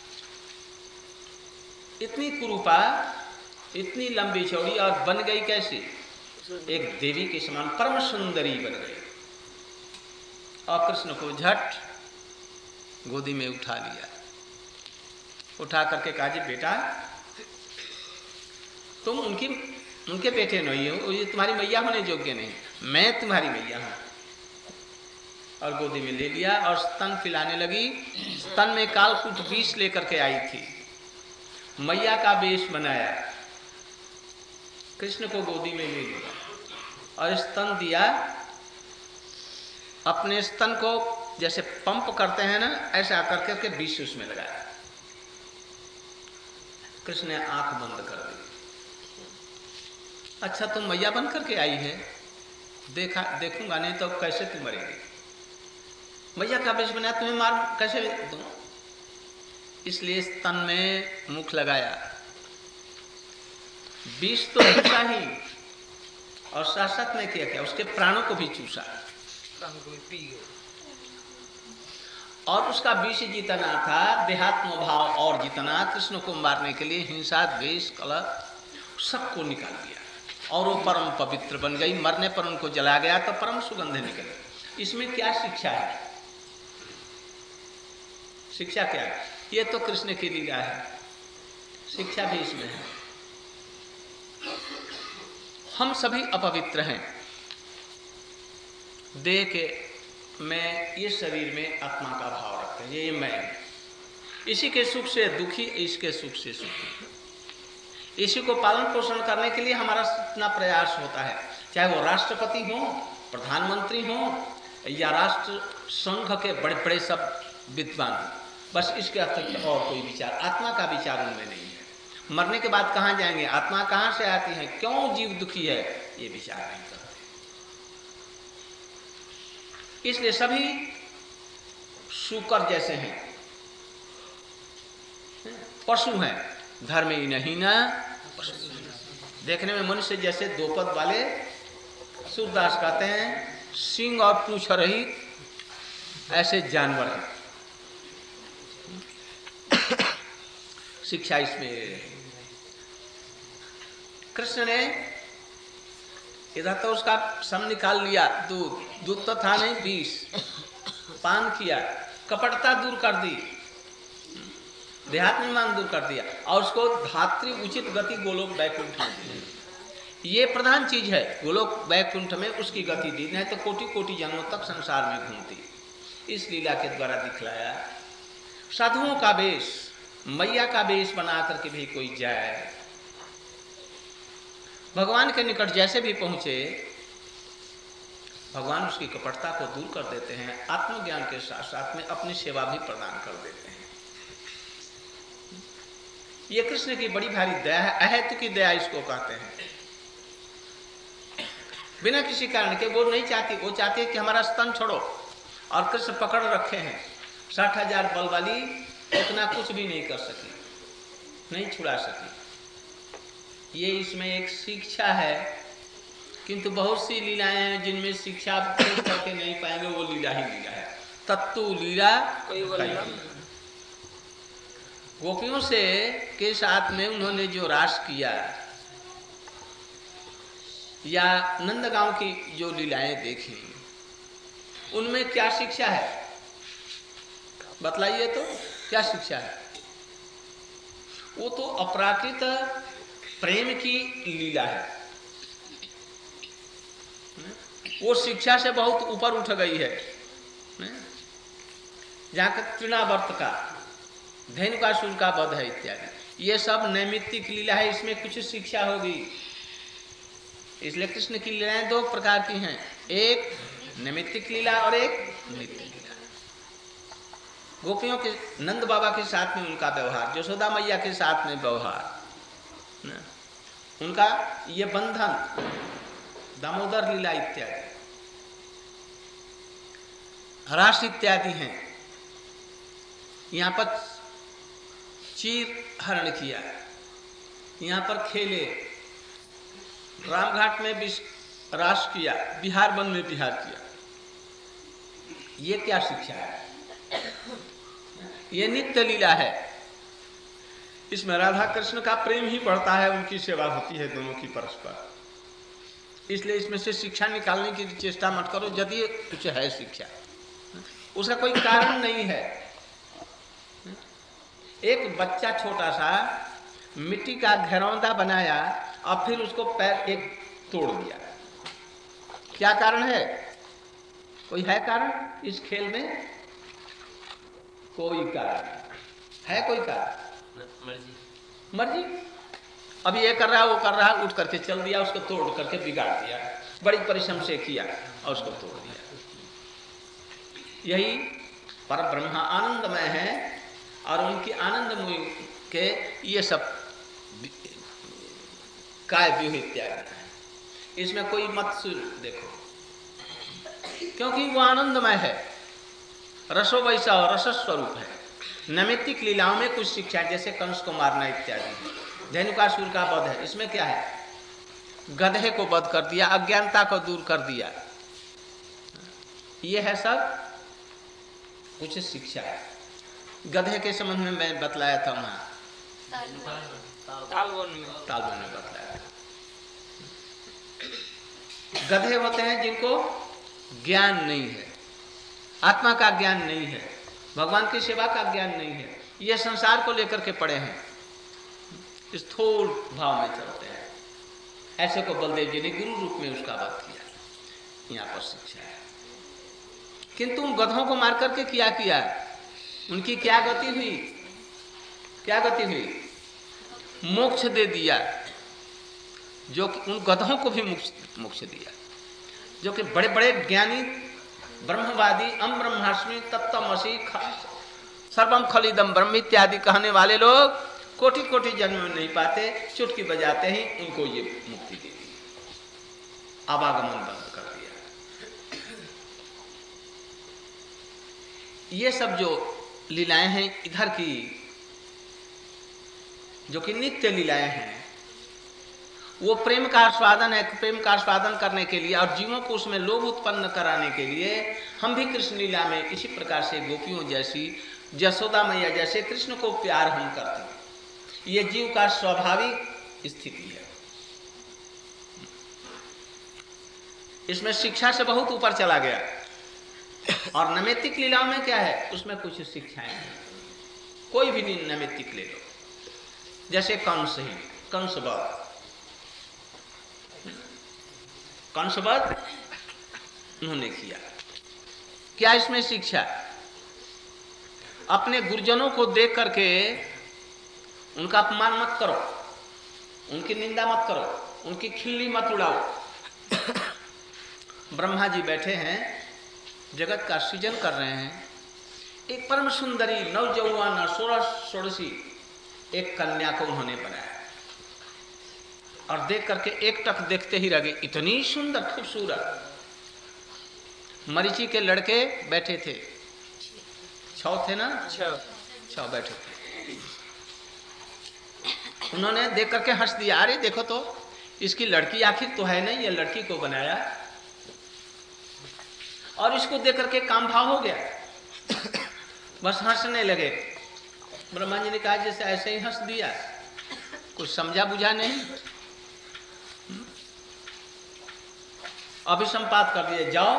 Speaker 4: इतनी कुरूपा, इतनी लंबी चौड़ी, और बन गई कैसे? एक देवी के समान परम सुंदरी बन गई और कृष्ण को झट गोदी में उठा लिया। उठा करके कहा, जी बेटा तुम उनकी उनके बेटे नहीं हो, ये तुम्हारी मैया होने योग्य नहीं, मैं तुम्हारी मैया हूं। और गोदी में ले लिया और स्तन पिलाने लगी। स्तन में कालकूट विष लेकर के आई थी, मैया का वेश बनाया, कृष्ण को गोदी में ले लिया और स्तन दिया। अपने स्तन को जैसे पंप करते हैं ना, ऐसा करके के विष उसमें लगाया। कृष्ण ने आंख बंद कर दी। अच्छा तुम मैया बन करके आई है, देखा देखूंगा नहीं तो कैसे तुम मरेगी? मैया का वेश बनाया, तुम्हें मार कैसे दूं? इसलिए स्तन में मुख लगाया, विष तो चूसा ही, और साथ साथ में किया क्या, उसके प्राणों को भी चूसा और उसका विष जितना था, देहात्म भाव और जितना, कृष्ण को मारने के लिए हिंसा, द्वेष, कलह सबको निकाल दिया और वो परम पवित्र बन गई। मरने पर उनको जला गया तो परम सुगंध निकले। इसमें क्या शिक्षा है? शिक्षा क्या है? ये तो कृष्ण की लीला है, शिक्षा भी इसमें है। हम सभी अपवित्र हैं, देह के में, ये शरीर में आत्मा का भाव रखते हैं, ये मैं, इसी के सुख से दुखी, इसके सुख से सुखी। इसी को पालन पोषण करने के लिए हमारा इतना प्रयास होता है, चाहे वो राष्ट्रपति हो, प्रधानमंत्री हो या राष्ट्र संघ के बड़े बड़े सब विद्वान हो, बस इसके अतिरिक्त और कोई विचार, आत्मा का विचार उनमें नहीं है। मरने के बाद कहाँ जाएंगे, आत्मा कहाँ से आती है, क्यों जीव दुखी है, ये विचार नहीं करते। इसलिए सभी शूकर जैसे हैं, पशु हैं, धर्महीन हीना पशु। देखने में मनुष्य जैसे दो पद वाले, सूरदास कहते हैं सिंह और पूंछ रहित ऐसे जानवर हैं। शिक्षा इसमें कृष्ण ने इधर तो उसका सम निकाल लिया, दूध दूध तो था नहीं, विष पान किया, कपटता दूर कर दी, देहात्मान दूर कर दिया और उसको धात्री उचित गति गोलोक वैकुंठ में दी। ये प्रधान चीज है, गोलोक वैकुंठ में उसकी गति दी, नहीं तो कोटि कोटि जन्मों तक संसार में घूमती। इस लीला के द्वारा दिखलाया साधुओं का वेश, मैया का वेश बना करके भी कोई जाए, भगवान के निकट जैसे भी पहुंचे भगवान उसकी कपटता को दूर कर देते हैं, आत्मज्ञान के साथ साथ में अपनी सेवा भी प्रदान कर देते हैं। ये कृष्ण की बड़ी भारी दया है, अहेतु की दया इसको कहते हैं। बिना किसी कारण के वो नहीं चाहती, वो चाहती है कि हमारा स्तन छोड़ो, और कृष्ण पकड़ रखे हैं। साठ हजार बल वाली इतना कुछ भी नहीं कर सकी, नहीं छुड़ा सकी। ये इसमें एक शिक्षा है, किंतु बहुत सी लीलाएं हैं जिनमें शिक्षा करके नहीं पाएंगे, वो लीला ही लीला है। तत्तु लीला कोई गोपियों से के साथ में उन्होंने जो रास किया, या नंदगांव की जो लीलाएं देखी, उनमें क्या शिक्षा है बतलाइए तो, क्या शिक्षा है? वो तो अपराकृत प्रेम की लीला है, वो शिक्षा से बहुत ऊपर उठ गई है। जहाँ का तृणावर्त का, धेनुकासुर का वध है इत्यादि, ये सब नैमित्तिक लीला है, इसमें कुछ शिक्षा होगी। इसलिए कृष्ण की लीलाएं दो प्रकार की हैं, एक नैमित्तिक लीला और एक नित्य लीला। गोपियों के, नंद बाबा के साथ में उनका व्यवहार, यशोदा मैया के साथ में व्यवहार, उनका ये बंधन, दामोदर लीला इत्यादि, रास इत्यादि हैं। यहाँ पर चीर हरण किया, यहाँ पर खेले, रामघाट में रास किया, बिहार वन में बिहार किया। ये क्या शिक्षा है? ये नित्य लीला है। इसमें राधा कृष्ण का प्रेम ही बढ़ता है, उनकी सेवा होती है दोनों की परस्पर। इसलिए इसमें से शिक्षा निकालने की चेष्टा मत करो, यदि कुछ है शिक्षा, उसका कोई कारण नहीं है। एक बच्चा छोटा सा मिट्टी का घरौंदा बनाया और फिर उसको पैर एक तोड़ दिया, क्या कारण है? कोई है कारण इस खेल में? कोई कारण है? कोई कारण?
Speaker 5: मर्जी
Speaker 4: मर्जी। अब ये कर रहा है, वो कर रहा है, उठ करके चल दिया, उसको तोड़ करके बिगाड़ दिया, बड़ी परिश्रम से किया और उसको तोड़ दिया। यही पर ब्रह्मा आनंदमय है, और उनकी आनंदमय के ये सब काय व्यूह इत्यादि है। इसमें कोई मत सुन देखो, क्योंकि वो आनंदमय है, रसो वैसा और रस स्वरूप है। नैमित्तिक लीलाओं में कुछ शिक्षा, जैसे कंस को मारना इत्यादि, धेनुकासुर का वध है, इसमें क्या है? गधे को वध कर दिया, अज्ञानता को दूर कर दिया, ये है सब कुछ शिक्षा है। गधे के संबंध में मैं बतलाया था वहां तालवन में तालवन में बतलाया था। गधे होते हैं जिनको ज्ञान नहीं है, आत्मा का ज्ञान नहीं है, भगवान की सेवा का ज्ञान नहीं है, ये संसार को लेकर के पड़े हैं, स्थूल भाव में चलते हैं। ऐसे को बलदेव जी ने गुरु रूप में उसका वध किया, यहाँ पर शिक्षा है। किंतु उन गधों को मार करके क्या किया? उनकी क्या गति हुई? क्या गति हुई? मोक्ष दे दिया, जो कि उन गधों को भी मोक्ष मोक्ष दिया, जो कि बड़े बड़े ज्ञानी ब्रह्मवादी, अम ब्रह्मास्मि तत्त्वमसि सर्वम खलिदम ब्रह्म इत्यादि कहने वाले लोग कोटि कोटि जन्म में नहीं पाते, चुटकी बजाते ही उनको ये मुक्ति दे दी, आवागमन बंद कर दिया। ये सब जो लीलाएं हैं इधर की, जो कि नित्य लीलाएं हैं, वो प्रेम का आस्वादन है। प्रेम का आस्वादन करने के लिए और जीवों को उसमें लोभ उत्पन्न कराने के लिए हम भी कृष्ण लीला में इसी प्रकार से गोपियों जैसी, यशोदा मैया जैसे कृष्ण को प्यार हम करते हैं। ये जीव का स्वाभाविक स्थिति है। इसमें शिक्षा से बहुत ऊपर चला गया। और नैमित्तिक लीलाओं में क्या है, उसमें कुछ शिक्षाएं हैं। कोई भी नैमित्तिक ले लो, जैसे कंस ही कंसवध कंसवध उन्होंने किया। क्या इसमें शिक्षा? अपने गुरुजनों को देख करके उनका अपमान मत करो, उनकी निंदा मत करो, उनकी खिल्ली मत उड़ाओ। ब्रह्मा जी बैठे हैं, जगत का सृजन कर रहे हैं। एक परम सुंदरी नवजौवन सोलह षोड़शी एक कन्या को उन्होंने बनाया और देख करके एक टक देखते ही रह गए, इतनी सुंदर खूबसूरत। मरीचि के लड़के बैठे थे, छह थे ना, छह छह बैठे थे। उन्होंने देख करके हंस दिया, अरे देखो तो इसकी लड़की आखिर तो है नहीं, ये लड़की को बनाया। और इसको देख करके काम भाव हो गया, बस हंसने लगे। ब्रह्मा जी ने कहा जैसे ऐसे ही हंस दिया, कुछ समझा बुझा नहीं, अभिसंपात कर दिए, जाओ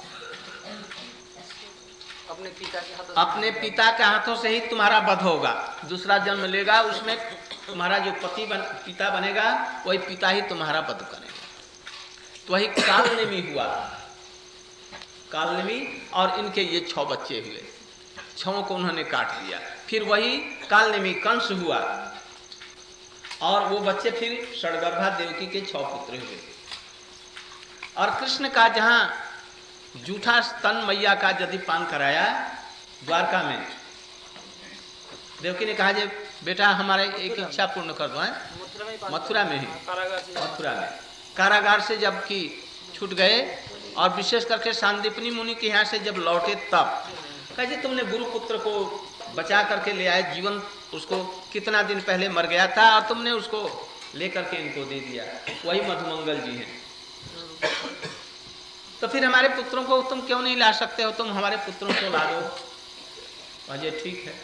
Speaker 2: अपने पिता के हाथों
Speaker 4: अपने पिता के हाथों से ही तुम्हारा वध होगा, दूसरा जन्म लेगा, उसमें तुम्हारा जो पति बन, पिता बनेगा, वही पिता ही तुम्हारा वध करेगा। तो वही कालनेमी हुआ, कालनेमी, और इनके ये छह बच्चे हुए, छहों को उन्होंने काट दिया। फिर वही कालनेमी कंस हुआ, और वो बच्चे फिर षडगर्भा देवकी के छह पुत्र हुए। और कृष्ण का जहां जूठा स्तन मैया का यदि पान कराया द्वारका में, देवकी ने कहा जे बेटा हमारे एक इच्छा पूर्ण कर दो, है मथुरा में ही, मथुरा में कारागार से जब कि छूट गए, और विशेष करके सांदीपनी मुनि के यहाँ से जब लौटे तब कहे तुमने गुरुपुत्र को बचा करके ले आए, जीवन उसको कितना दिन पहले मर गया था और तुमने उसको लेकर के इनको दे दिया, वही मधुमंगल जी हैं। तो फिर हमारे पुत्रों को तुम क्यों नहीं ला सकते हो, तुम हमारे पुत्रों को ला दो। अजय ठीक है,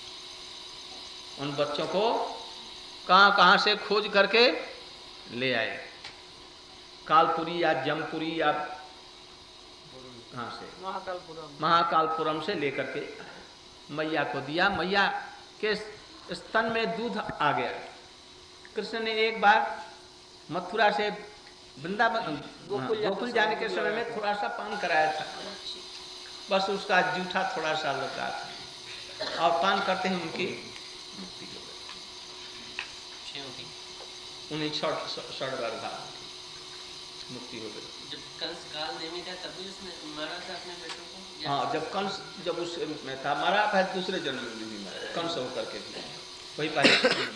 Speaker 4: उन बच्चों को कहां कहां से खोज करके ले आए, कालपुरी या जमपुरी या कहां से,
Speaker 2: महाकालपुरम
Speaker 4: महाकालपुरम से लेकर के मैया को दिया। मैया के स्तन में दूध आ गया। कृष्ण ने एक बार मथुरा से वृंदावन गोकुल, गोकुल जाने के समय में थोड़ा सा पान कराया था, बस उसका जूठा थोड़ा सा लग रहा था, और पान करते ही उनकी मुक्ति हो गई, उन्हें षडगर्भा मुक्ति हो गई।
Speaker 5: जब कंस काल नेमी था तभी उसने मारा था अपने बेटों को।
Speaker 4: हाँ, जब कंस जब उस रूप में था मारा, फिर दूसरे जन्म में भी मारा, कंस होकर के भी, वही पहले।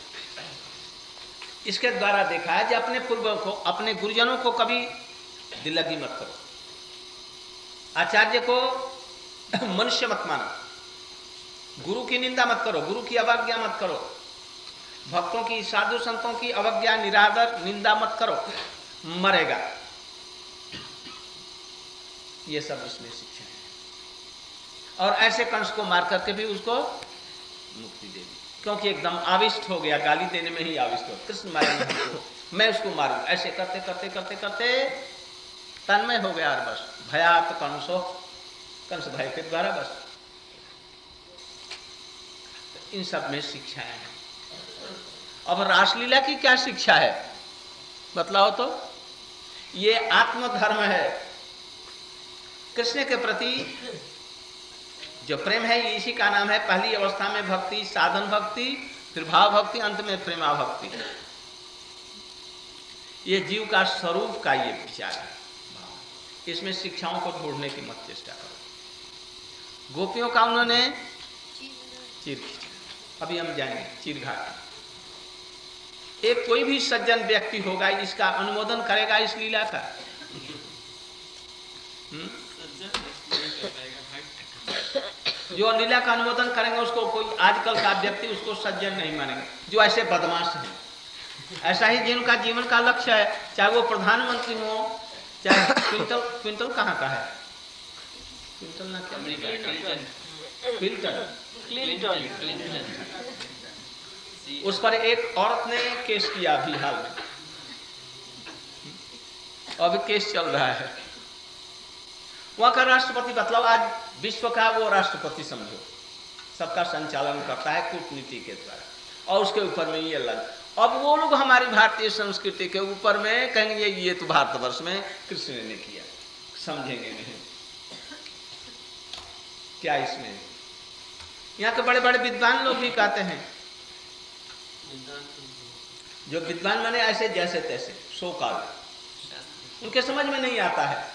Speaker 4: इसके द्वारा देखा है कि अपने पूर्वों को, अपने गुरुजनों को कभी दिल्लगी मत करो, आचार्य को मनुष्य मत मानो, गुरु की निंदा मत करो, गुरु की अवज्ञा मत करो, भक्तों की, साधु संतों की अवज्ञा, निरादर, निंदा मत करो, मरेगा। ये सब इसमें शिक्षा है। और ऐसे कंस को मार करके भी उसको मुक्ति दे दी, क्योंकि एकदम आविष्ट हो गया, गाली देने में ही आविष्ट हो, कृष्ण मारेंगे हमको, मैं उसको मारूं, ऐसे करते करते करते करते तन्मय हो गया। और बस भयात कंसो, कंस भय के द्वारा बस। इन सब में शिक्षाएं हैं। अब रासलीला की क्या शिक्षा है बतलाओ तो। ये आत्मधर्म है, कृष्ण के प्रति जो प्रेम है इसी का नाम है। पहली अवस्था में भक्ति, साधन भक्ति, फिर भाव भक्ति, अंत में प्रेमा भक्ति। ये जीव का स्वरूप का ये विचार है। इसमें शिक्षाओं को ढूंढने की मत चेष्टा करो। गोपियों का उन्होंने चीर खींचा, अभी हम जाएंगे चीर घाट। एक कोई भी सज्जन व्यक्ति होगा इसका अनुमोदन करेगा इस लीला का। हुँ? जो लीला का अनुमोदन करेंगे उसको कोई आजकल का व्यक्ति उसको सज्जन नहीं मानेंगे, जो ऐसे बदमाश हैं। ऐसा ही जिनका जीवन का लक्ष्य है, चाहे वो प्रधानमंत्री हो, चाहे क्विंटल क्विंटल कहाँ का है, क्विंटल ना क्या, क्लिंटन क्लिंटन उस पर एक औरत ने केस किया अभी हाल में, अभी केस चल रहा है। वहां का राष्ट्रपति बतलाओ, आज विश्व का वो राष्ट्रपति समझो, सबका संचालन करता है कूटनीति के द्वारा, और उसके ऊपर में ये लग, अब वो लोग हमारी भारतीय संस्कृति के ऊपर में कहेंगे ये तो भारतवर्ष में कृष्ण ने किया, समझेंगे नहीं क्या इसमें। यहाँ के बड़े बड़े विद्वान लोग भी कहते हैं, जो विद्वान माने ऐसे जैसे तैसे सो काल, उनके समझ में नहीं आता है।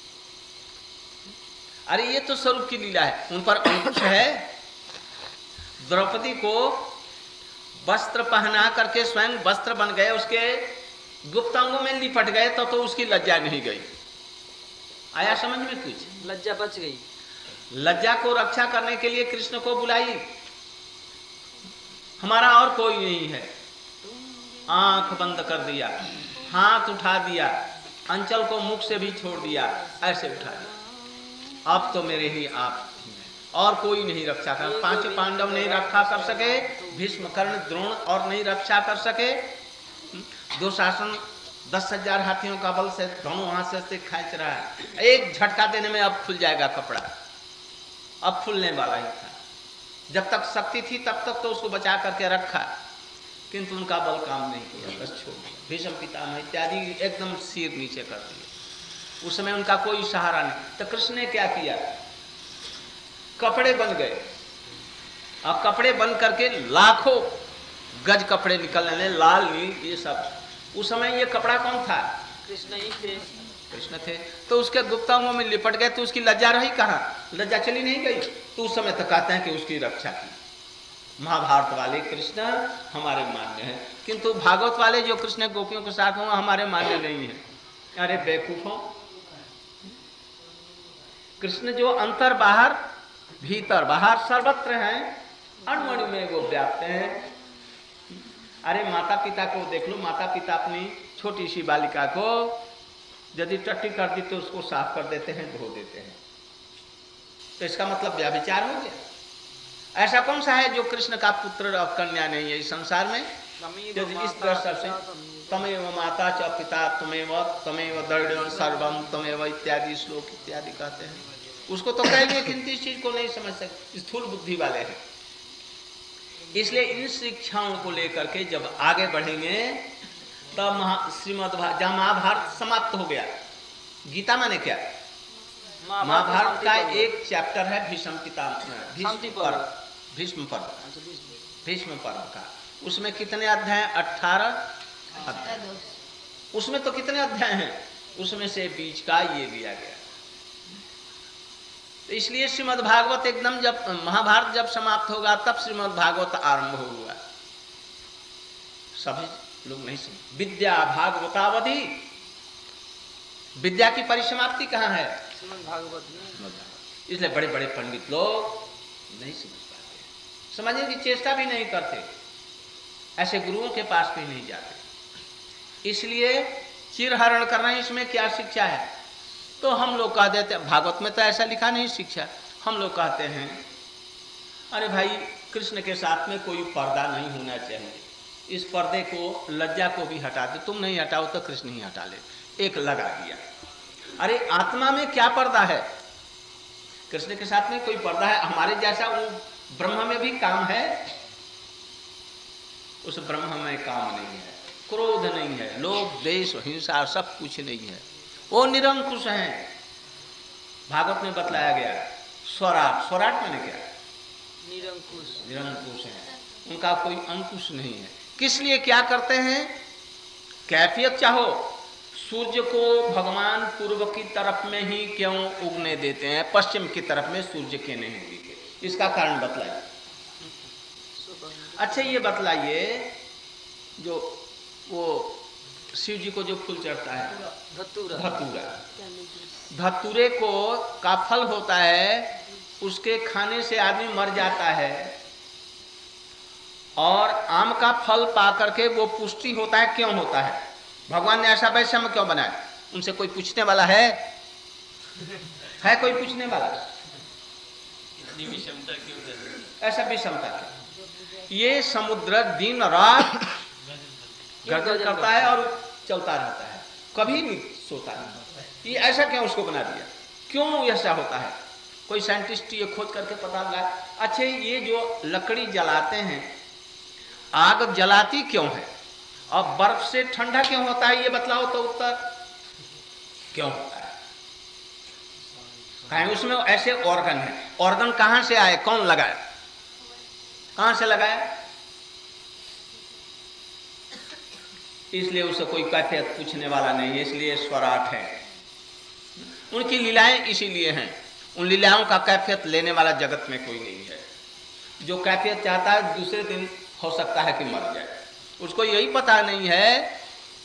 Speaker 4: अरे ये तो स्वरूप की लीला है, उन पर अंकुश है। द्रौपदी को वस्त्र पहना करके स्वयं वस्त्र बन गए, उसके गुप्तांगों में लिपट गए तो तो उसकी लज्जा नहीं गई। आया समझ में कुछ?
Speaker 2: लज्जा बच गई।
Speaker 4: लज्जा को रक्षा करने के लिए कृष्ण को बुलाई, हमारा और कोई नहीं है। आंख बंद कर दिया, हाथ उठा दिया, अंचल को मुख से भी छोड़ दिया, ऐसे उठा दिया। अब तो मेरे ही आप, और कोई नहीं रक्षा कर। पांच पांडव नहीं रक्षा कर सके, भीष्म कर्ण द्रोण और नहीं रक्षा कर सके। दो शासन दस हजार हाथियों का बल से दोनों हाथ से खींच रहा है, एक झटका देने में अब खुल जाएगा कपड़ा, अब खुलने वाला ही था। जब तक शक्ति थी तब तक तो उसको बचा करके रखा, किंतु उनका बल काम नहीं किया, बस छोड़ दिया। भीष्म पितामह इत्यादि एकदम सिर नीचे कर दिए। उस समय उनका कोई सहारा नहीं। तो कृष्ण ने क्या किया? कपड़े बन गए, और कपड़े बन करके लाखों गज कपड़े निकलने लगे, लाल नील ये सब। उस समय ये कपड़ा कौन था?
Speaker 2: कृष्ण ही थे।
Speaker 4: कृष्ण थे। तो उसके गुप्तांगों में लिपट गए तो उसकी लज्जा रही कहाँ? लज्जा चली नहीं गई। तो उस समय तक कहते हैं कि उसकी रक्षा की। महाभारत वाले कृष्ण हमारे मान्य है, किंतु भागवत वाले जो कृष्ण गोपियों के साथ हों हमारे मान्य नहीं है। अरे बेवकूफों, कृष्ण जो अंतर बाहर भीतर बाहर सर्वत्र हैं, अणु में वो व्याप्त हैं। अरे माता पिता को देख लो, माता पिता अपनी छोटी सी बालिका को यदि टट्टी कर दी तो उसको साफ कर देते हैं, धो देते हैं। तो इसका मतलब व्यभिचार हो गया। ऐसा कौन सा है जो कृष्ण का पुत्र और कन्या नहीं है इस संसार में? यदि इस दृष्टि से तमेव माता च पिता तमेव तमेव दृढ़ सर्वम तमेव इत्यादि श्लोक इत्यादि कहते हैं, उसको तो कहेंगे, किंतु इस चीज को नहीं समझ सकते, स्थूल बुद्धि वाले हैं। इसलिए इन शिक्षाओं को लेकर के जब आगे बढ़ेंगे तब श्रीमद् जब महाभारत समाप्त हो गया। गीता माने क्या? महाभारत का एक चैप्टर है भीष्म पितामह, भीष्म पर्व, भीष्म पर्व, भीष्म पर्व का। उसमें कितने अध्याय? अठारह अध्याय। उसमें तो कितने अध्याय हैं? उसमें से बीच का ये लिया गया। तो इसलिए श्रीमद् भागवत एकदम, जब महाभारत जब समाप्त होगा तब श्रीमद् भागवत आरंभ होगा। सभी लोग नहीं समझ। विद्या भागवतावधि, विद्या की परिसमाप्ति कहाँ है?
Speaker 2: श्रीमद् भागवत में।
Speaker 4: इसलिए बड़े बड़े पंडित लोग नहीं समझ पाते, समझने की चेष्टा भी नहीं करते, ऐसे गुरुओं के पास भी नहीं जाते। इसलिए चिरहरण करना, इसमें क्या शिक्षा है? तो हम लोग कह देते हैं भागवत में तो ऐसा लिखा नहीं शिक्षा। हम लोग कहते हैं अरे भाई कृष्ण के साथ में कोई पर्दा नहीं होना चाहिए, इस पर्दे को, लज्जा को भी हटा दे। तुम नहीं हटाओ तो कृष्ण ही हटा ले, एक लगा दिया। अरे आत्मा में क्या पर्दा है? कृष्ण के साथ में कोई पर्दा है? हमारे जैसा वो ब्रह्म में भी काम है, उस ब्रह्म में काम नहीं है, क्रोध नहीं है, लोभ द्वेष हिंसा सब कुछ नहीं है, वो निरंकुश हैं। भागवत में बतलाया गया स्वराट, स्वराट मैंने क्या?
Speaker 2: निरंकुश,
Speaker 4: निरंकुश है, उनका कोई अंकुश नहीं है। किस लिए क्या करते हैं? कैफियत चाहो, सूर्य को भगवान पूर्व की तरफ में ही क्यों उगने देते हैं, पश्चिम की तरफ में सूर्य के नहीं उगते? इसका कारण बतलाइए। अच्छा ये बतलाइए, जो वो शिव जी को जो फूल चढ़ता है
Speaker 2: धतूरा,
Speaker 4: धतूरा, धतूरे को का फल होता है, उसके खाने से आदमी मर जाता है, और आम का फल पा करके वो पुष्टि होता है। क्यों होता है? भगवान ने ऐसा वैषम्य क्यों बनाया? उनसे कोई पूछने वाला है? है कोई पूछने वाला?
Speaker 5: इतनी विषमता क्यों कर?
Speaker 4: ऐसा विषमता क्यों? ये समुद्र दिन रात गर्जन करता है और चलता रहता है, कभी नहीं सोता नहीं। ये ऐसा क्यों उसको बना दिया, क्यों ऐसा होता है? कोई साइंटिस्ट ये खोज करके पता लगा। अच्छे, ये जो लकड़ी जलाते हैं, आग जलाती क्यों है और बर्फ से ठंडा क्यों होता है, ये बतलाओ तो उत्तर क्यों होता है? कहीं उसमें ऐसे ऑर्गन है, ऑर्गन कहां से आए, कौन लगाया, कहां से लगाया? इसलिए उसे कोई कैफियत पूछने वाला नहीं है, इसलिए स्वराट है। उनकी लीलाएं इसीलिए हैं, उन लीलाओं का कैफियत लेने वाला जगत में कोई नहीं है। जो कैफियत चाहता है दूसरे दिन हो सकता है कि मर जाए, उसको यही पता नहीं है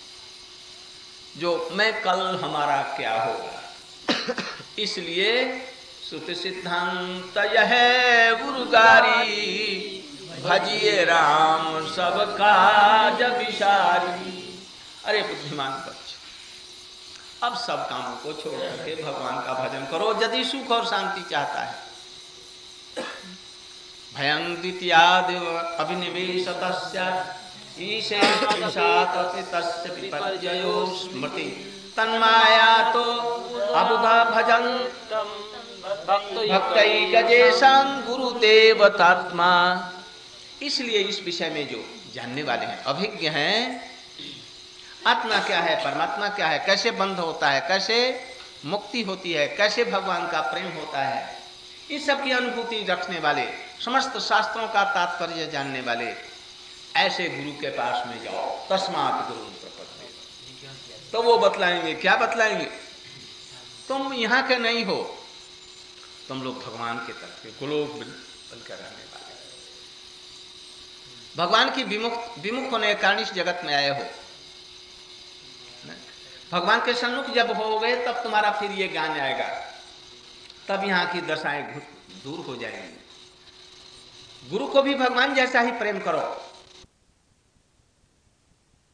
Speaker 4: जो मैं कल हमारा क्या होगा। इसलिए सुत सिद्धांत यह गुरुगारी, भजिए राम सब काज विसारी। अरे बुद्धिमान बच्चे, अब सब कामों को छोड़ करके भगवान का भजन करो यदि सुख और शांति चाहता है। भयं द्वितीयादेव अभिनिवेशतस्य ईशे तस्य विपर्ययो स्मृति तन्माया तो अबुधा भजन भक्तैकजेषां गुरुदेवतात्मा। इसलिए इस विषय में जो जानने वाले हैं, अभिज्ञ हैं, आत्मा क्या है, परमात्मा क्या है, कैसे बंध होता है, कैसे मुक्ति होती है, कैसे भगवान का प्रेम होता है, इस सब की अनुभूति रखने वाले, समस्त शास्त्रों का तात्पर्य जानने वाले, ऐसे गुरु के पास में जाओ। तस्मात् गुरु प्रपद्ये, तो वो बतलाएंगे। क्या बतलाएंगे? तुम यहाँ के नहीं हो, तुम लोग भगवान के तरफ के गोलोक बनकर रहने वाले, भगवान की विमुख विमुख होने के कारण इस जगत में आए हो। भगवान के सन्मुख जब हो गए तब तुम्हारा फिर ये ज्ञान आएगा, तब यहाँ की दशाएं दूर हो जाएंगी। गुरु को भी भगवान जैसा ही प्रेम करो,